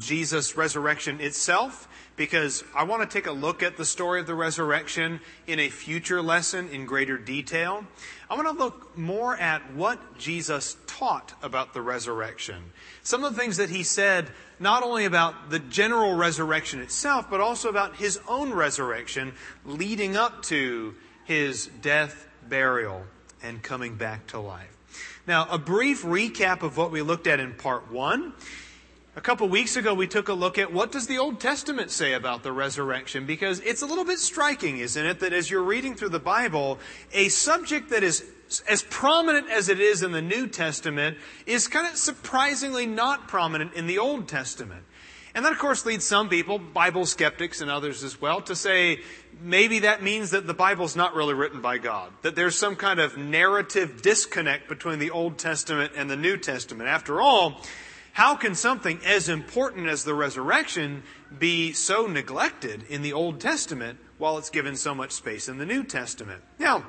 Jesus' resurrection itself, because I want to take a look at the story of the resurrection in a future lesson in greater detail. I want to look more at what Jesus taught about the resurrection. Some of the things that he said, not only about the general resurrection itself, but also about his own resurrection leading up to his death, burial, and coming back to life. Now, a brief recap of what we looked at in part 1. A couple weeks ago, we took a look at what does the Old Testament say about the resurrection, because it's a little bit striking, isn't it, that as you're reading through the Bible, a subject that is as prominent as it is in the New Testament is kind of surprisingly not prominent in the Old Testament. And that, of course, leads some people, Bible skeptics and others as well, to say maybe that means that the Bible's not really written by God, that there's some kind of narrative disconnect between the Old Testament and the New Testament. After all, how can something as important as the resurrection be so neglected in the Old Testament while it's given so much space in the New Testament? Now,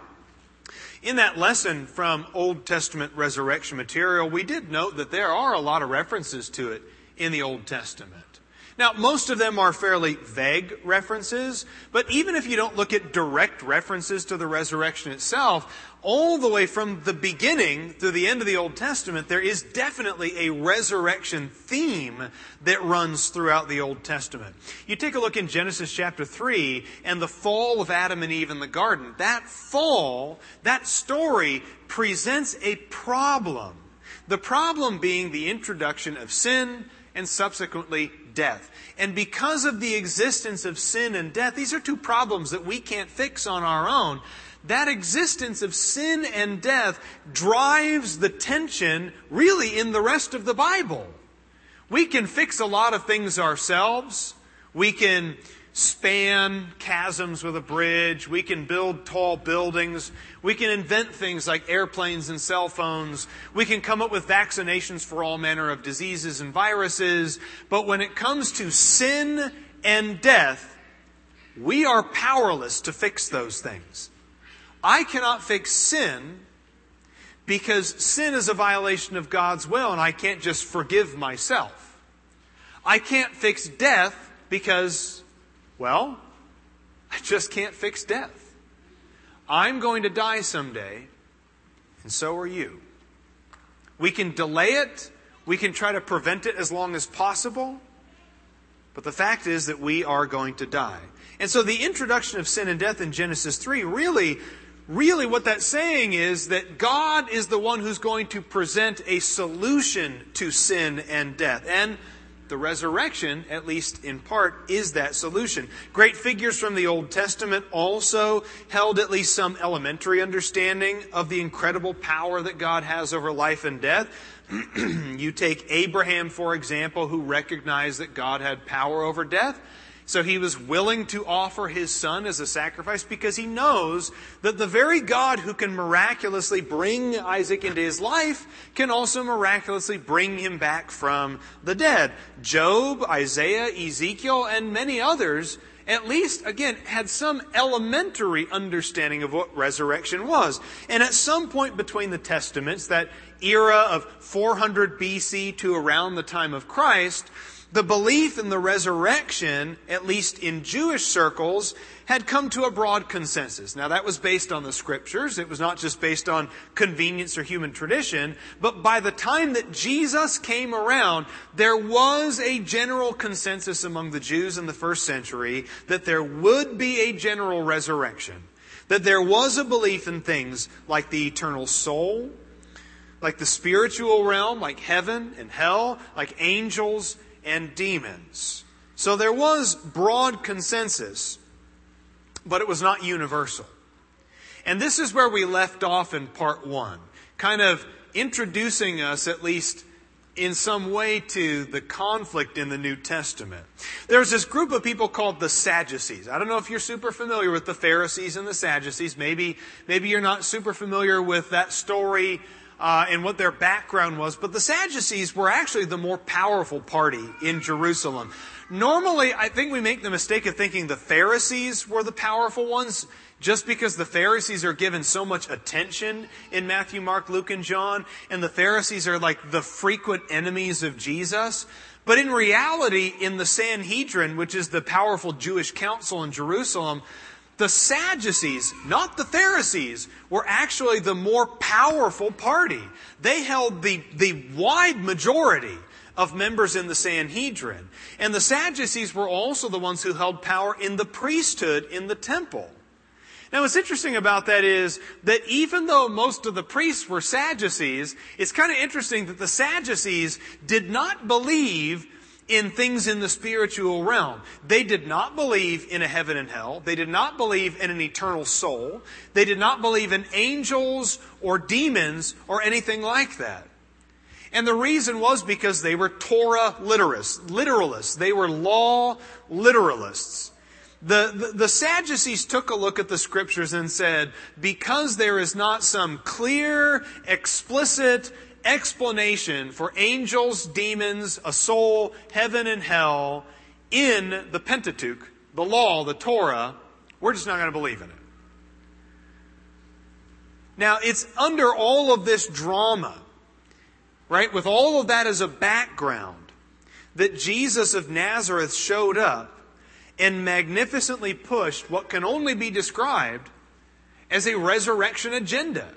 in that lesson from Old Testament resurrection material, we did note that there are a lot of references to it in the Old Testament. Now, most of them are fairly vague references, but even if you don't look at direct references to the resurrection itself, all the way from the beginning through the end of the Old Testament, there is definitely a resurrection theme that runs throughout the Old Testament. You take a look in Genesis chapter 3 and the fall of Adam and Eve in the garden. That fall, that story presents a problem. The problem being the introduction of sin and subsequently death. And because of the existence of sin and death, these are two problems that we can't fix on our own. That existence of sin and death drives the tension really in the rest of the Bible. We can fix a lot of things ourselves. We can span chasms with a bridge. We can build tall buildings. We can invent things like airplanes and cell phones. We can come up with vaccinations for all manner of diseases and viruses. But when it comes to sin and death, we are powerless to fix those things. I cannot fix sin because sin is a violation of God's will and I can't just forgive myself. I can't fix death because, well, I just can't fix death. I'm going to die someday, and so are you. We can delay it. We can try to prevent it as long as possible. But the fact is that we are going to die. And so the introduction of sin and death in Genesis 3, really what that's saying is that God is the one who's going to present a solution to sin and death. And the resurrection, at least in part, is that solution. Great figures from the Old Testament also held at least some elementary understanding of the incredible power that God has over life and death. You take Abraham, for example, who recognized that God had power over death. So he was willing to offer his son as a sacrifice because he knows that the very God who can miraculously bring Isaac into his life can also miraculously bring him back from the dead. Job, Isaiah, Ezekiel, and many others, at least, again, had some elementary understanding of what resurrection was. And at some point between the Testaments, that era of 400 BC to around the time of Christ, the belief in the resurrection, at least in Jewish circles, had come to a broad consensus. Now, that was based on the Scriptures. It was not just based on convenience or human tradition. But by the time that Jesus came around, there was a general consensus among the Jews in the first century that there would be a general resurrection. That there was a belief in things like the eternal soul, like the spiritual realm, like heaven and hell, like angels and demons. So there was broad consensus, but it was not universal. And this is where we left off in part 1, kind of introducing us, at least in some way, to the conflict in the New Testament. There's this group of people called the Sadducees. I don't know if you're super familiar with the Pharisees and the Sadducees. Maybe you're not super familiar with that story and what their background was. But the Sadducees were actually the more powerful party in Jerusalem. Normally, I think we make the mistake of thinking the Pharisees were the powerful ones, just because the Pharisees are given so much attention in Matthew, Mark, Luke, and John, and the Pharisees are like the frequent enemies of Jesus. But in reality, in the Sanhedrin, which is the powerful Jewish council in Jerusalem, the Sadducees, not the Pharisees, were actually the more powerful party. They held the wide majority of members in the Sanhedrin. And the Sadducees were also the ones who held power in the priesthood in the temple. Now, what's interesting about that is that even though most of the priests were Sadducees, it's kind of interesting that the Sadducees did not believe in things in the spiritual realm. They did not believe in a heaven and hell. They did not believe in an eternal soul. They did not believe in angels or demons or anything like that. And the reason was because they were Torah literalists. They were law literalists. The Sadducees took a look at the Scriptures and said, because there is not some clear, explicit explanation for angels, demons, a soul, heaven and hell in the Pentateuch, the law, the Torah, we're just not going to believe in it. Now, it's under all of this drama, right, with all of that as a background, that Jesus of Nazareth showed up and magnificently pushed what can only be described as a resurrection agenda.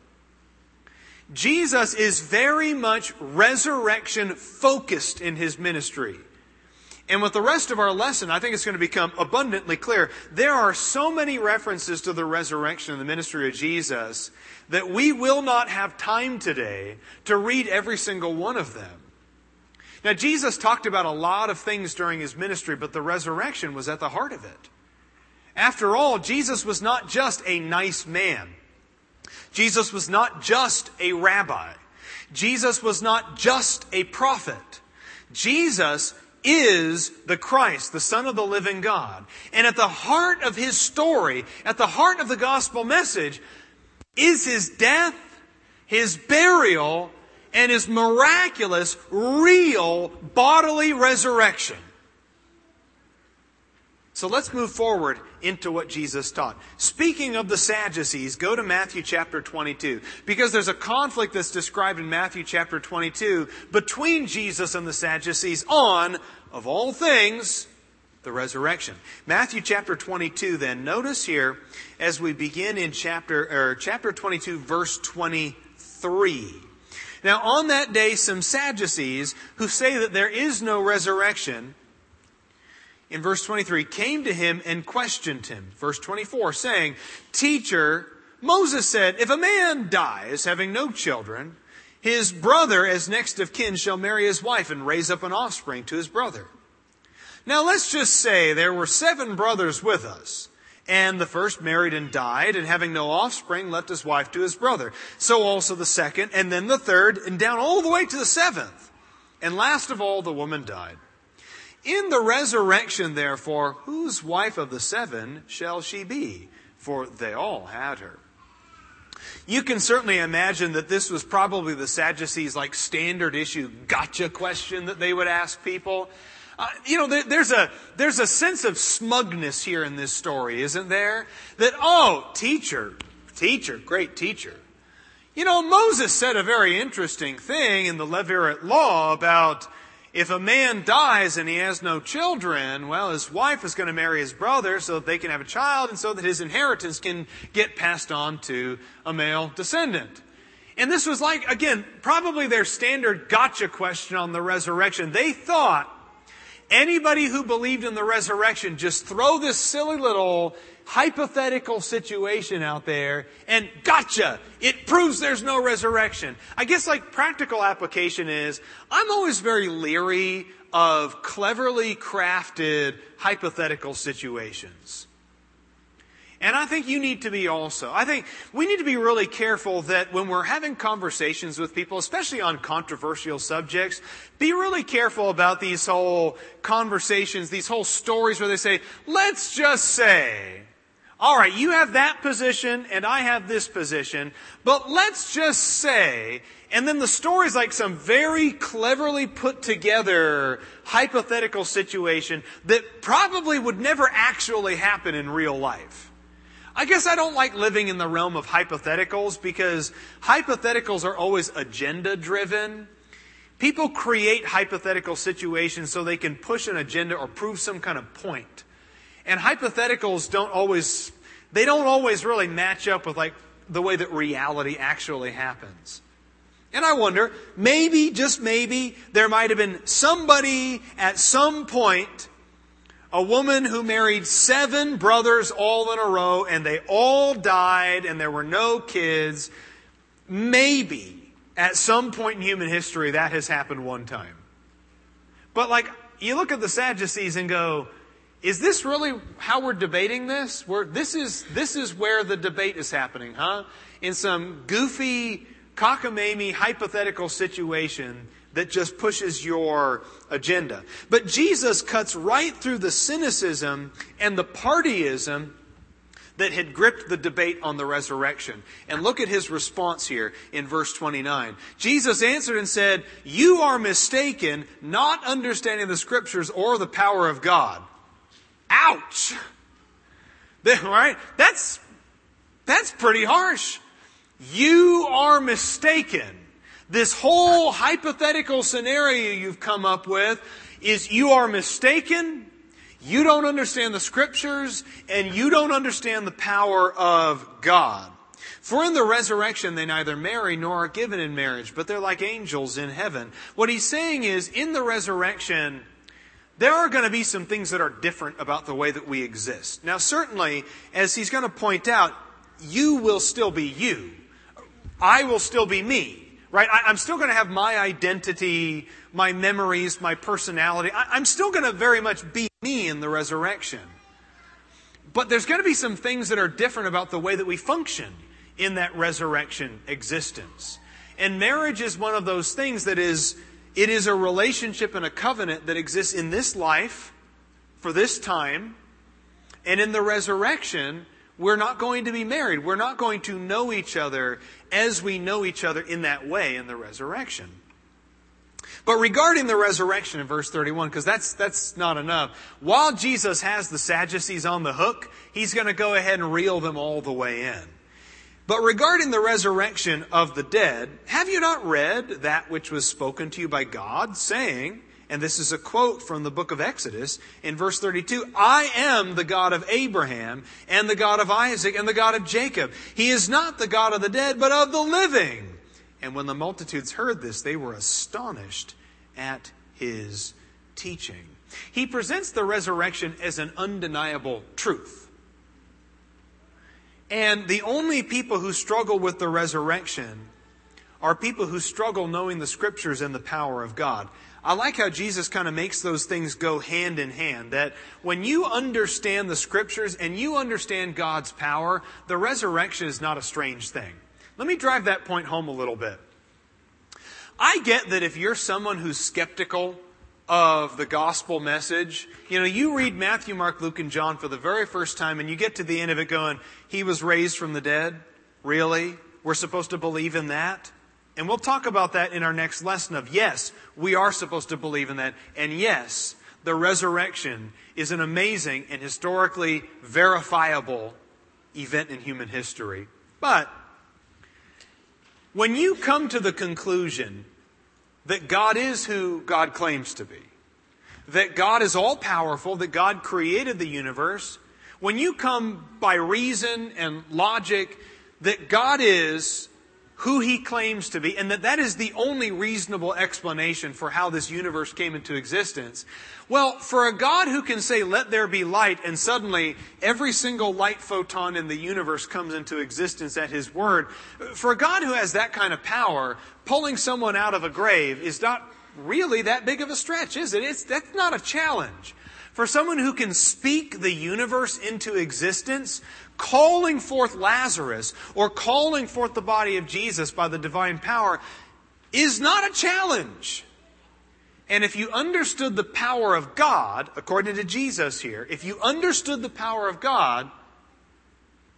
Jesus is very much resurrection focused in His ministry. And with the rest of our lesson, I think it's going to become abundantly clear. There are so many references to the resurrection in the ministry of Jesus that we will not have time today to read every single one of them. Now, Jesus talked about a lot of things during His ministry, but the resurrection was at the heart of it. After all, Jesus was not just a nice man. Jesus was not just a rabbi. Jesus was not just a prophet. Jesus is the Christ, the Son of the living God. And at the heart of His story, at the heart of the gospel message, is His death, His burial, and His miraculous, real, bodily resurrection. So let's move forward into what Jesus taught. Speaking of the Sadducees, go to Matthew chapter 22. Because there's a conflict that's described in Matthew chapter 22 between Jesus and the Sadducees on, of all things, the resurrection. Matthew chapter 22 then. Notice here, as we begin in chapter 22, verse 23. Now, on that day, some Sadducees who say that there is no resurrection, in verse 23, came to Him and questioned Him. Verse 24, saying, Teacher, Moses said, if a man dies having no children, his brother as next of kin shall marry his wife and raise up an offspring to his brother. Now, let's just say there were 7 brothers with us. And the first married and died, and having no offspring, left his wife to his brother. So also the second, and then the third, and down all the way to the 7th. And last of all, the woman died. In the resurrection, therefore, whose wife of the 7 shall she be? For they all had her. You can certainly imagine that this was probably the Sadducees' standard issue gotcha question that they would ask people. There's a sense of smugness here in this story, isn't there? That, teacher, great teacher. Moses said a very interesting thing in the Levirate law about if a man dies and he has no children, well, his wife is going to marry his brother so that they can have a child and so that his inheritance can get passed on to a male descendant. And this was again, probably their standard gotcha question on the resurrection. They thought anybody who believed in the resurrection, just throw this silly little hypothetical situation out there and gotcha! It proves there's no resurrection. I guess practical application is, I'm always very leery of cleverly crafted hypothetical situations. And I think you need to be also. I think we need to be really careful that when we're having conversations with people, especially on controversial subjects, be really careful about these whole conversations, these whole stories where they say, let's just say, All right, you have that position and I have this position, but let's just say, and then the story's like some very cleverly put together hypothetical situation that probably would never actually happen in real life. I guess I don't like living in the realm of hypotheticals because hypotheticals are always agenda driven. People create hypothetical situations so they can push an agenda or prove some kind of point. And hypotheticals don't always really match up with like the way that reality actually happens. And I wonder, maybe, just maybe, there might have been somebody at some point, a woman who married 7 brothers all in a row, and they all died, and there were no kids. Maybe, at some point in human history, that has happened one time. But like, you look at the Sadducees and go, is this really how we're debating this? This is where the debate is happening, huh? In some goofy, cockamamie, hypothetical situation that just pushes your agenda. But Jesus cuts right through the cynicism and the partyism that had gripped the debate on the resurrection. And look at his response here in verse 29. Jesus answered and said, "You are mistaken, not understanding the Scriptures or the power of God." Ouch! Right? That's pretty harsh. You are mistaken. This whole hypothetical scenario you've come up with is you are mistaken, you don't understand the Scriptures, and you don't understand the power of God. For in the resurrection they neither marry nor are given in marriage, but they're like angels in heaven. What he's saying is, in the resurrection, there are going to be some things that are different about the way that we exist. Now, certainly, as he's going to point out, you will still be you. I will still be me, right? I'm still going to have my identity, my memories, my personality. I'm still going to very much be me in the resurrection. But there's going to be some things that are different about the way that we function in that resurrection existence. And marriage is one of those things that it is a relationship and a covenant that exists in this life, for this time, and in the resurrection, we're not going to be married. We're not going to know each other as we know each other in that way in the resurrection. But regarding the resurrection in verse 31, because that's not enough, while Jesus has the Sadducees on the hook, he's going to go ahead and reel them all the way in. But regarding the resurrection of the dead, have you not read that which was spoken to you by God, saying, and this is a quote from the book of Exodus, in verse 32, "I am the God of Abraham, and the God of Isaac, and the God of Jacob. He is not the God of the dead, but of the living." And when the multitudes heard this, they were astonished at his teaching. He presents the resurrection as an undeniable truth. And the only people who struggle with the resurrection are people who struggle knowing the Scriptures and the power of God. I like how Jesus kind of makes those things go hand in hand. That when you understand the Scriptures and you understand God's power, the resurrection is not a strange thing. Let me drive that point home a little bit. I get that if you're someone who's skeptical of the gospel message, you read Matthew, Mark, Luke, and John for the very first time and you get to the end of it going, he was raised from the dead? Really? We're supposed to believe in that? And we'll talk about that in our next lesson of, yes, we are supposed to believe in that. And yes, the resurrection is an amazing and historically verifiable event in human history. But when you come to the conclusion that God is who God claims to be, that God is all-powerful, that God created the universe, when you come by reason and logic that God is who He claims to be, and that is the only reasonable explanation for how this universe came into existence, well, for a God who can say, "Let there be light," and suddenly every single light photon in the universe comes into existence at His word, for a God who has that kind of power, pulling someone out of a grave is not really that big of a stretch, is it? That's not a challenge. For someone who can speak the universe into existence, calling forth Lazarus or calling forth the body of Jesus by the divine power is not a challenge. And if you understood the power of God, according to Jesus here, if you understood the power of God,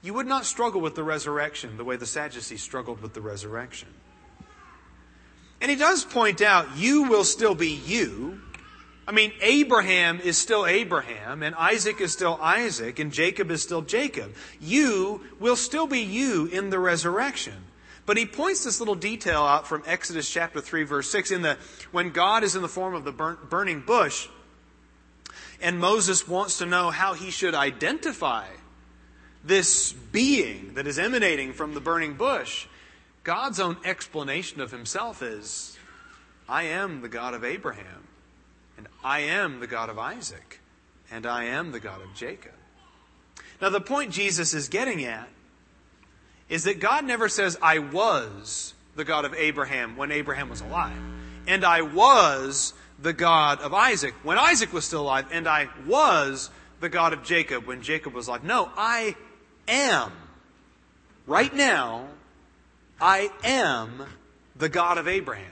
you would not struggle with the resurrection the way the Sadducees struggled with the resurrection. And he does point out, you will still be you. I mean, Abraham is still Abraham, and Isaac is still Isaac, and Jacob is still Jacob. You will still be you in the resurrection. But he points this little detail out from Exodus chapter 3, verse 6. When God is in the form of the burning bush, and Moses wants to know how he should identify this being that is emanating from the burning bush, God's own explanation of himself is, I am the God of Abraham, and I am the God of Isaac, and I am the God of Jacob. Now the point Jesus is getting at is that God never says, I was the God of Abraham when Abraham was alive, and I was the God of Isaac when Isaac was still alive, and I was the God of Jacob when Jacob was alive. No, I am. Right now, I am the God of Abraham.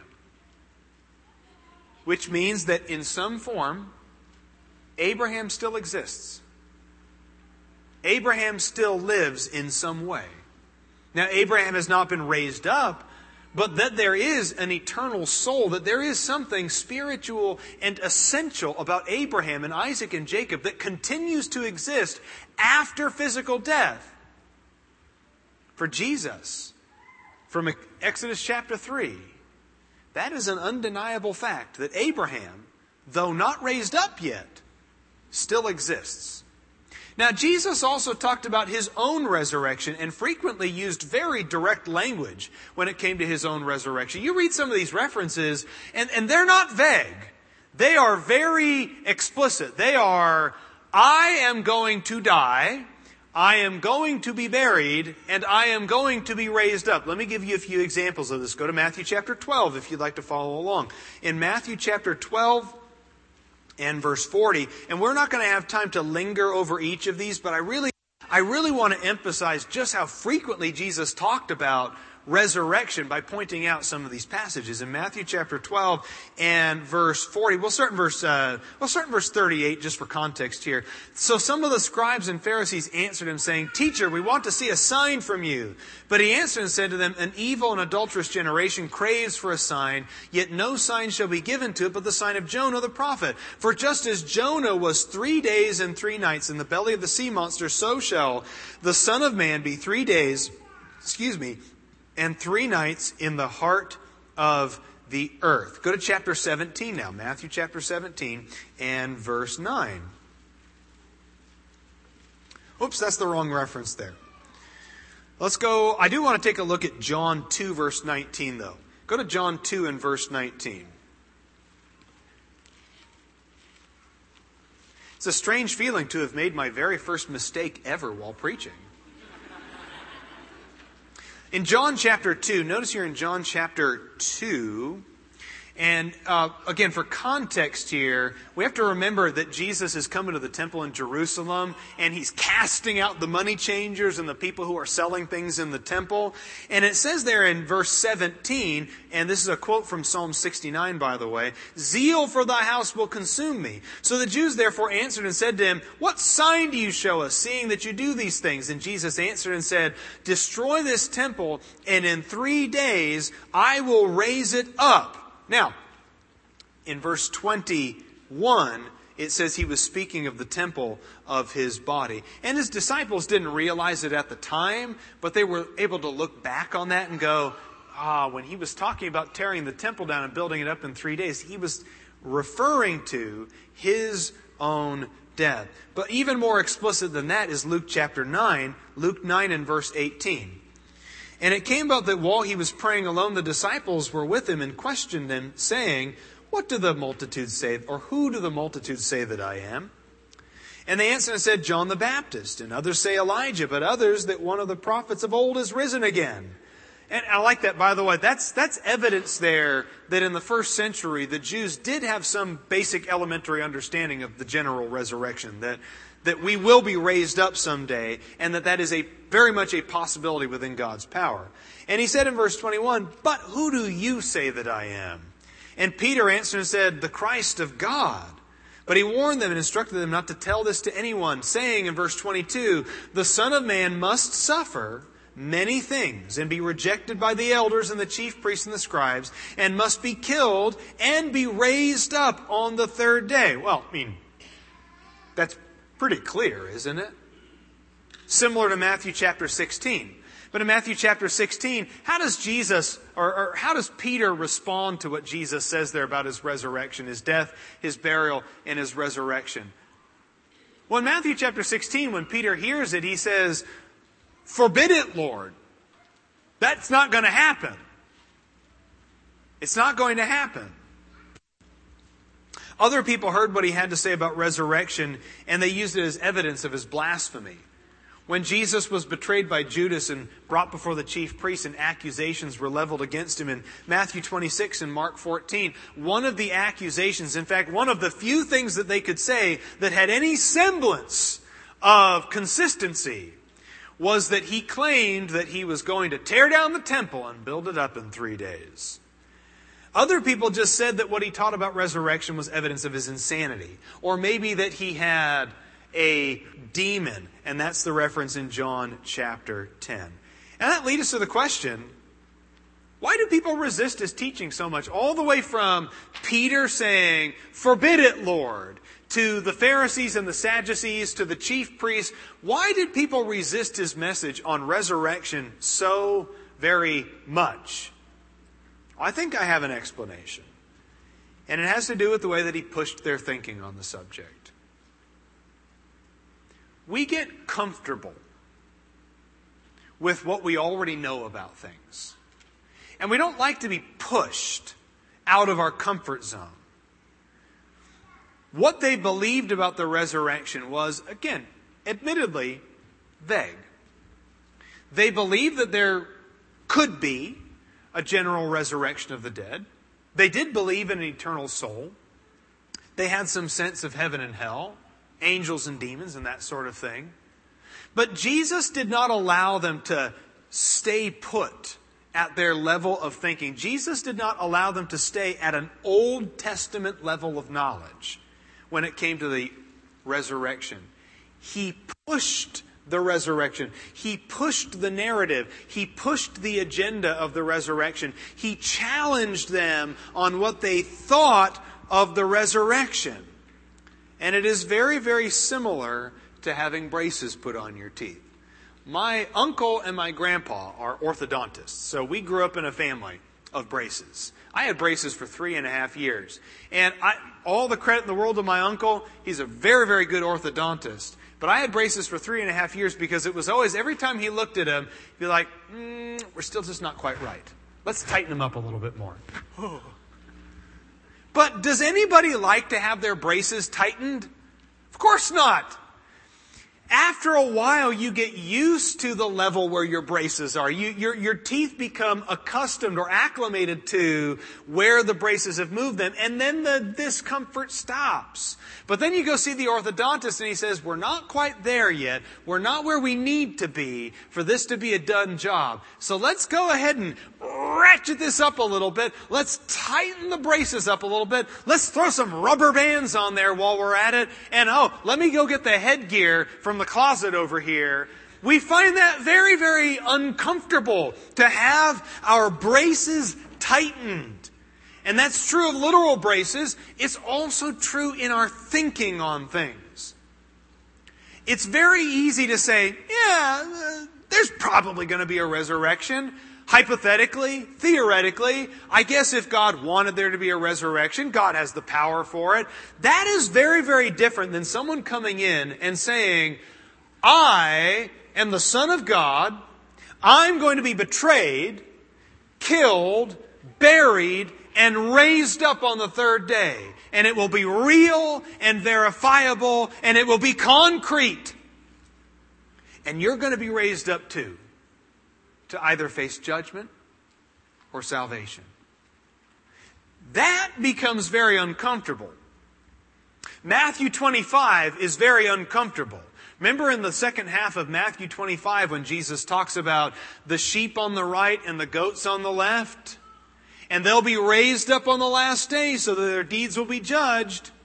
Which means that in some form, Abraham still exists. Abraham still lives in some way. Now, Abraham has not been raised up, but that there is an eternal soul, that there is something spiritual and essential about Abraham and Isaac and Jacob that continues to exist after physical death. For Jesus, from Exodus chapter 3, that is an undeniable fact that Abraham, though not raised up yet, still exists. Now, Jesus also talked about his own resurrection and frequently used very direct language when it came to his own resurrection. You read some of these references, and they're not vague. They are very explicit. They are, I am going to die, I am going to be buried, and I am going to be raised up. Let me give you a few examples of this. Go to Matthew chapter 12 if you'd like to follow along. In Matthew chapter 12, and verse 40. And we're not going to have time to linger over each of these, but I really want to emphasize just how frequently Jesus talked about resurrection by pointing out some of these passages. In Matthew chapter 12 and verse 40, we'll start in verse 38 just for context here. So some of the scribes and Pharisees answered him saying, Teacher, we want to see a sign from you. But he answered and said to them, An evil and adulterous generation craves for a sign, yet no sign shall be given to it but the sign of Jonah the prophet. For just as Jonah was 3 days and 3 nights in the belly of the sea monster, so shall the Son of Man be 3 days, and 3 nights in the heart of the earth. Go to chapter 17 now. Matthew chapter 17 and verse 9. Oops, that's the wrong reference there. Let's go. I do want to take a look at John 2 verse 19 though. Go to John 2 and verse 19. It's a strange feeling to have made my very first mistake ever while preaching. In John chapter 2, notice here in John chapter 2, and again, for context here, we have to remember that Jesus is coming to the temple in Jerusalem, and he's casting out the money changers and the people who are selling things in the temple. And it says there in verse 17, and this is a quote from Psalm 69, by the way, Zeal for thy house will consume me. So the Jews therefore answered and said to him, What sign do you show us, seeing that you do these things? And Jesus answered and said, Destroy this temple, and in 3 days I will raise it up. Now, in verse 21, it says he was speaking of the temple of his body. And his disciples didn't realize it at the time, but they were able to look back on that and go, when he was talking about tearing the temple down and building it up in 3 days, he was referring to his own death. But even more explicit than that is Luke chapter 9, Luke 9 and verse 18. And it came about that while he was praying alone, the disciples were with him and questioned him, saying, What do the multitudes say, or who do the multitudes say that I am? And they answered and said, John the Baptist, and others say Elijah, but others that one of the prophets of old is risen again. And I like that, by the way. That's evidence there that in the first century, the Jews did have some basic elementary understanding of the general resurrection, that we will be raised up someday, and that is very much a possibility within God's power. And he said in verse 21, But who do you say that I am? And Peter answered and said, The Christ of God. But he warned them and instructed them not to tell this to anyone, saying in verse 22, "The Son of Man must suffer many things and be rejected by the elders and the chief priests and the scribes, and must be killed and be raised up on the third day." Well, that's pretty clear, isn't it? Similar to Matthew chapter 16. But in Matthew chapter 16, how does Jesus, or how does Peter respond to what Jesus says there about his resurrection, his death, his burial, and his resurrection? Well, in Matthew chapter 16, when Peter hears it, he says, "Forbid it, Lord. That's not going to happen. It's not going to happen." Other people heard what he had to say about resurrection, and they used it as evidence of his blasphemy. When Jesus was betrayed by Judas and brought before the chief priests and accusations were leveled against him in Matthew 26 and Mark 14, one of the accusations, in fact, one of the few things that they could say that had any semblance of consistency, was that he claimed that he was going to tear down the temple and build it up in 3 days. Other people just said that what he taught about resurrection was evidence of his insanity, or maybe that he had a demon, and that's the reference in John chapter 10. And that leads us to the question, why do people resist his teaching so much? All the way from Peter saying, "Forbid it, Lord," to the Pharisees and the Sadducees, to the chief priests. Why did people resist his message on resurrection so very much? I think I have an explanation. And it has to do with the way that he pushed their thinking on the subject. We get comfortable with what we already know about things. And we don't like to be pushed out of our comfort zone. What they believed about the resurrection was, again, admittedly, vague. They believed that there could be a general resurrection of the dead. They did believe in an eternal soul. They had some sense of heaven and hell, angels and demons and that sort of thing. But Jesus did not allow them to stay put at their level of thinking. Jesus did not allow them to stay at an Old Testament level of knowledge when it came to the resurrection. He pushed the resurrection. He pushed the narrative. He pushed the agenda of the resurrection. He challenged them on what they thought of the resurrection. And it is very, very similar to having braces put on your teeth. My uncle and my grandpa are orthodontists, so we grew up in a family of braces. I had braces for 3.5 years. And all the credit in the world to my uncle, he's a very, very good orthodontist. But I had braces for 3.5 years because it was always, every time he looked at them, he'd be like, we're still just not quite right. Let's tighten them up a little bit more. But does anybody like to have their braces tightened? Of course not. After a while, you get used to the level where your braces are. Your teeth become accustomed or acclimated to where the braces have moved them. And then the discomfort stops. But then you go see the orthodontist and he says, we're not quite there yet. We're not where we need to be for this to be a done job. So let's go ahead and ratchet this up a little bit. Let's tighten the braces up a little bit. Let's throw some rubber bands on there while we're at it. And let me go get the headgear from the closet over here. We find that very, very uncomfortable to have our braces tightened. And that's true of literal braces. It's also true in our thinking on things. It's very easy to say, there's probably going to be a resurrection. Hypothetically, theoretically, I guess if God wanted there to be a resurrection, God has the power for it. That is very, very different than someone coming in and saying, I am the Son of God. I'm going to be betrayed, killed, buried, and raised up on the third day. And it will be real and verifiable, and it will be concrete. And you're going to be raised up too, to either face judgment or salvation. That becomes very uncomfortable. Matthew 25 is very uncomfortable. Remember in the second half of Matthew 25 when Jesus talks about the sheep on the right and the goats on the left? And they'll be raised up on the last day so that their deeds will be judged.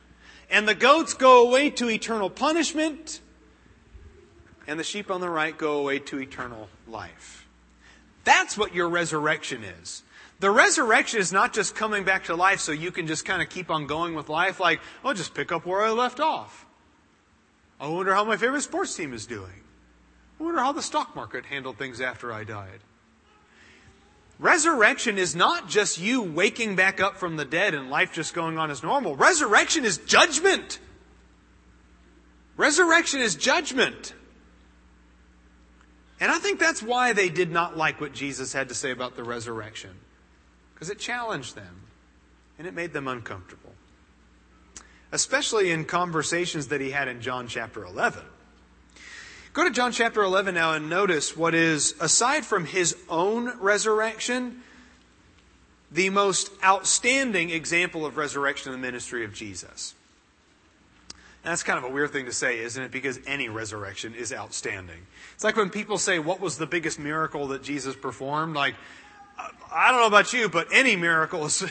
And the goats go away to eternal punishment, and the sheep on the right go away to eternal life. That's what your resurrection is. The resurrection is not just coming back to life so you can just kind of keep on going with life like, I'll just pick up where I left off. I wonder how my favorite sports team is doing. I wonder how the stock market handled things after I died. Resurrection is not just you waking back up from the dead and life just going on as normal. Resurrection is judgment. Resurrection is judgment. And I think that's why they did not like what Jesus had to say about the resurrection. Because it challenged them. And it made them uncomfortable. Especially in conversations that he had in John chapter 11. Go to John chapter 11 now and notice what is, aside from his own resurrection, the most outstanding example of resurrection in the ministry of Jesus. And that's kind of a weird thing to say, isn't it? Because any resurrection is outstanding. It's like when people say, what was the biggest miracle that Jesus performed? Like, I don't know about you, but any miracle is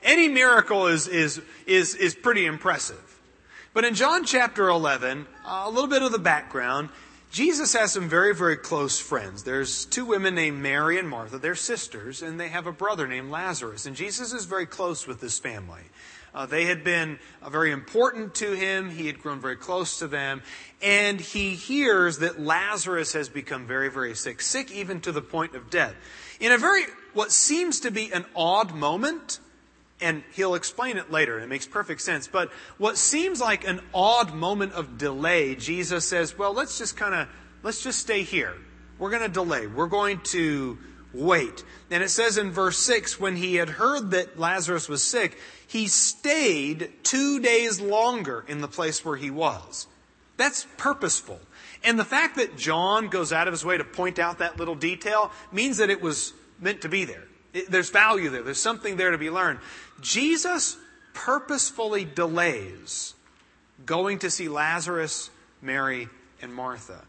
pretty impressive. But in John chapter 11, a little bit of the background, Jesus has some very, very close friends. There's two women named Mary and Martha. They're sisters, and they have a brother named Lazarus. And Jesus is very close with this family. They had been very important to him. He had grown very close to them. And he hears that Lazarus has become very, very sick. Sick even to the point of death. In a what seems to be an odd moment, and he'll explain it later. It makes perfect sense. But what seems like an odd moment of delay, Jesus says, well, let's just stay here. We're going to delay. We're going to wait. And it says in verse 6, when he had heard that Lazarus was sick, he stayed 2 days longer in the place where he was. That's purposeful. And the fact that John goes out of his way to point out that little detail means that it was meant to be there. There's value there. There's something there to be learned. Jesus purposefully delays going to see Lazarus, Mary, and Martha.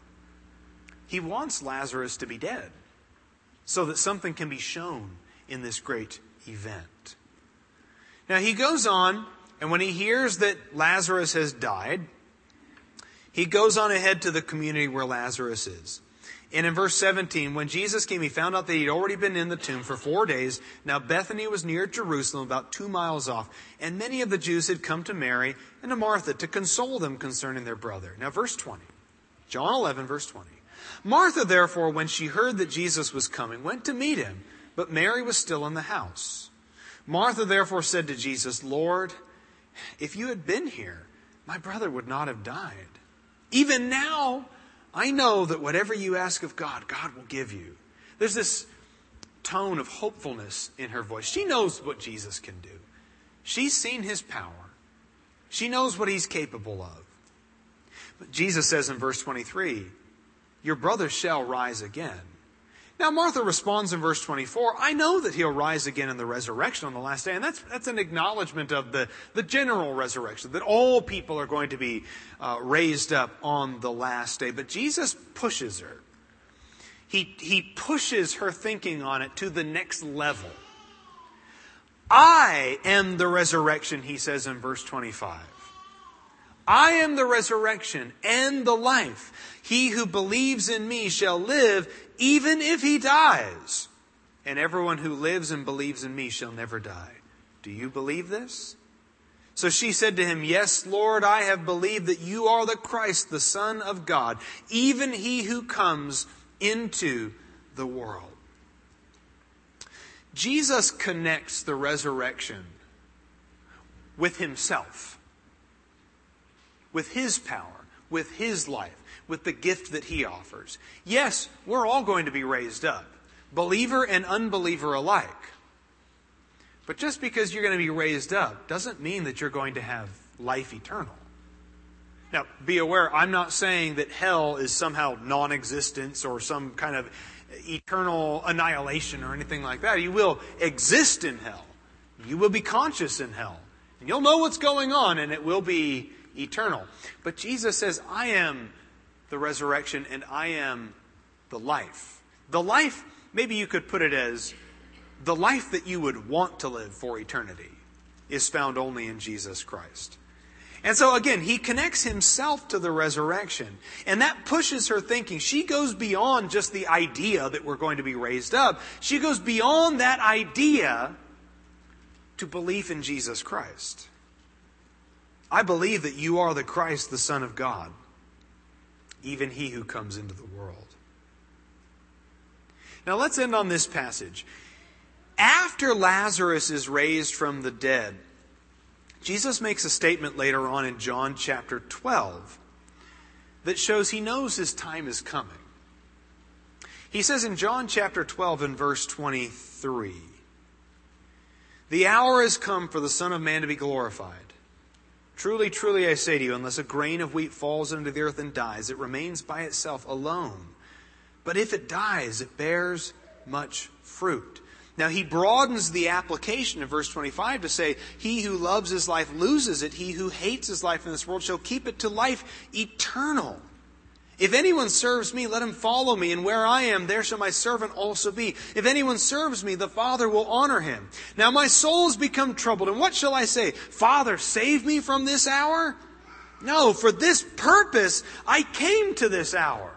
He wants Lazarus to be dead so that something can be shown in this great event. Now he goes on, and when he hears that Lazarus has died, he goes on ahead to the community where Lazarus is. And in verse 17, when Jesus came, he found out that he'd already been in the tomb for 4 days. Now Bethany was near Jerusalem, about 2 miles off. And many of the Jews had come to Mary and to Martha to console them concerning their brother. Now verse 20. John 11, verse 20. Martha, therefore, when she heard that Jesus was coming, went to meet him. But Mary was still in the house. Martha, therefore, said to Jesus, Lord, if you had been here, my brother would not have died. Even now, I know that whatever you ask of God, God will give you. There's this tone of hopefulness in her voice. She knows what Jesus can do. She's seen his power. She knows what he's capable of. But Jesus says in verse 23, your brother shall rise again. Now Martha responds in verse 24, I know that he'll rise again in the resurrection on the last day. And that's an acknowledgement of the general resurrection, that all people are going to be raised up on the last day. But Jesus pushes her. He pushes her thinking on it to the next level. I am the resurrection, he says in verse 25. I am the resurrection and the life. He who believes in me shall live even if he dies. And everyone who lives and believes in me shall never die. Do you believe this? So she said to him, yes, Lord, I have believed that you are the Christ, the Son of God, even he who comes into the world. Jesus connects the resurrection with himself, with his power, with his life, with the gift that he offers. Yes, we're all going to be raised up, believer and unbeliever alike. But just because you're going to be raised up doesn't mean that you're going to have life eternal. Now, be aware, I'm not saying that hell is somehow non-existence or some kind of eternal annihilation or anything like that. You will exist in hell. You will be conscious in hell. And you'll know what's going on, and it will be eternal. But Jesus says, I am the resurrection and I am the life. The life, maybe you could put it as the life that you would want to live for eternity is found only in Jesus Christ. And so again, he connects himself to the resurrection. And that pushes her thinking. She goes beyond just the idea that we're going to be raised up. She goes beyond that idea to belief in Jesus Christ. I believe that you are the Christ, the Son of God, even he who comes into the world. Now let's end on this passage. After Lazarus is raised from the dead, Jesus makes a statement later on in John chapter 12 that shows he knows his time is coming. He says in John chapter 12 and verse 23, "The hour has come for the Son of Man to be glorified. Truly, truly, I say to you, unless a grain of wheat falls into the earth and dies, it remains by itself alone. But if it dies, it bears much fruit." Now he broadens the application in verse 25 to say, "He who loves his life loses it. He who hates his life in this world shall keep it to life eternal. If anyone serves me, let him follow me, and where I am, there shall my servant also be. If anyone serves me, the Father will honor him. Now my soul has become troubled, and what shall I say? Father, save me from this hour? No, for this purpose I came to this hour."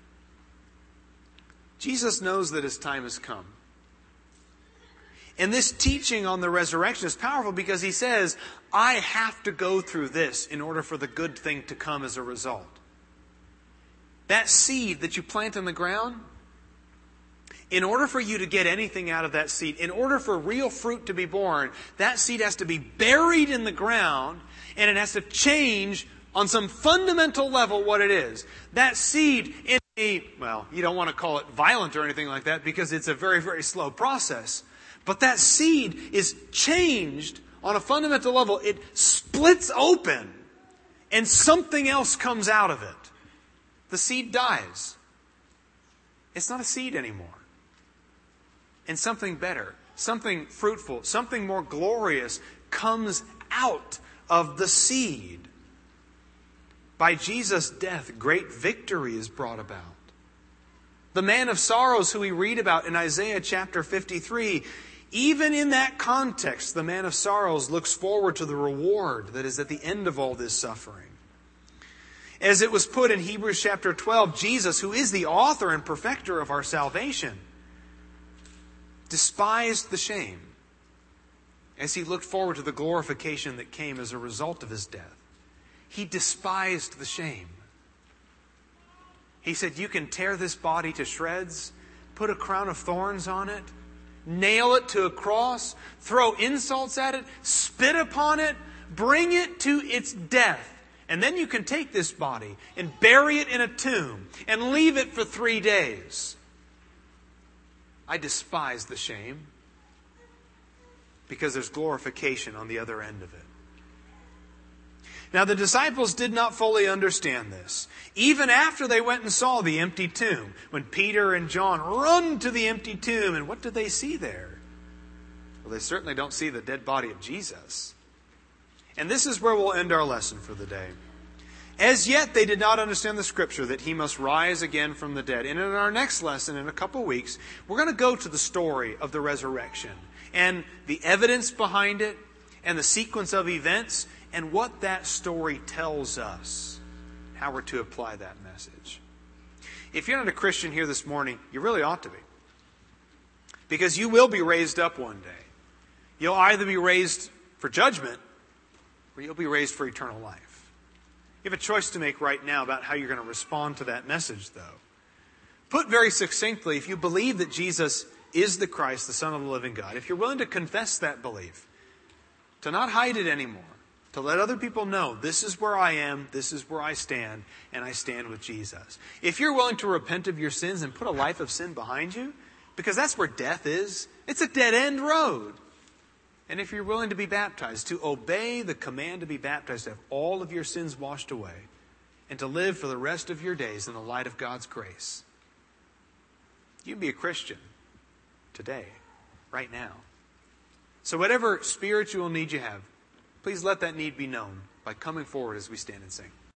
Jesus knows that his time has come. And this teaching on the resurrection is powerful because he says, I have to go through this in order for the good thing to come as a result. That seed that you plant in the ground, in order for you to get anything out of that seed, in order for real fruit to be born, that seed has to be buried in the ground and it has to change on some fundamental level what it is. That seed in you don't want to call it violent or anything like that because it's a very, very slow process. But that seed is changed on a fundamental level. It splits open and something else comes out of it. The seed dies. It's not a seed anymore. And something better, something fruitful, something more glorious comes out of the seed. By Jesus' death, great victory is brought about. The man of sorrows who we read about in Isaiah chapter 53, even in that context, the man of sorrows looks forward to the reward that is at the end of all this suffering. As it was put in Hebrews chapter 12, Jesus, who is the author and perfecter of our salvation, despised the shame as he looked forward to the glorification that came as a result of his death. He despised the shame. He said, you can tear this body to shreds, put a crown of thorns on it, nail it to a cross, throw insults at it, spit upon it, bring it to its death. And then you can take this body and bury it in a tomb and leave it for 3 days. I despise the shame because there's glorification on the other end of it. Now the disciples did not fully understand this. Even after they went and saw the empty tomb, when Peter and John run to the empty tomb, and what do they see there? Well, they certainly don't see the dead body of Jesus. And this is where we'll end our lesson for the day. As yet they did not understand the scripture that he must rise again from the dead. And in our next lesson, in a couple of weeks, we're going to go to the story of the resurrection and the evidence behind it and the sequence of events and what that story tells us, how we're to apply that message. If you're not a Christian here this morning, you really ought to be. Because you will be raised up one day. You'll either be raised for judgment or you'll be raised for eternal life. You have a choice to make right now about how you're going to respond to that message, though. Put very succinctly, if you believe that Jesus is the Christ, the Son of the living God, if you're willing to confess that belief, to not hide it anymore, to let other people know, this is where I am, this is where I stand, and I stand with Jesus. If you're willing to repent of your sins and put a life of sin behind you, because that's where death is, it's a dead-end road. And if you're willing to be baptized, to obey the command to be baptized, to have all of your sins washed away, and to live for the rest of your days in the light of God's grace, you can be a Christian today, right now. So whatever spiritual need you have, please let that need be known by coming forward as we stand and sing.